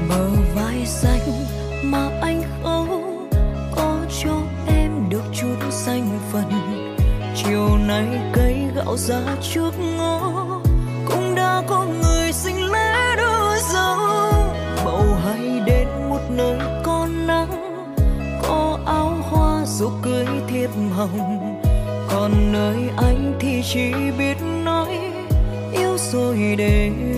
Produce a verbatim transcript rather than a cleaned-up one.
bờ vai xanh mà anh khâu có cho em được chút xanh phần. Chiều nay cây gạo ra trước ngõ cũng đã có người xin lẽ đưa dấu. Bầu hay đến một nơi có nắng, có áo hoa dấu cưới thiệp hồng. Còn nơi anh thì chỉ biết nói yêu rồi để